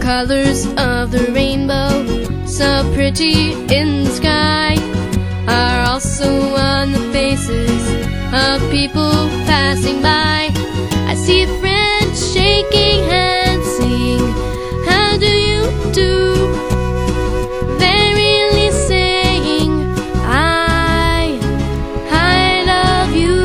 colors of the rainbow, so pretty in the sky, are also on the faces of people passing by. I see friends shaking hands, saying, "How do you do?" They're really saying, I love you.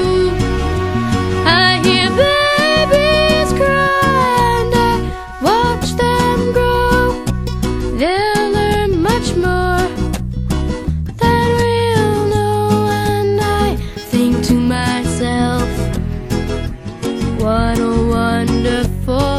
I hear babies cry and I watch them grow. They'll learn much more than we'll know. And I think to myself, what a wonderful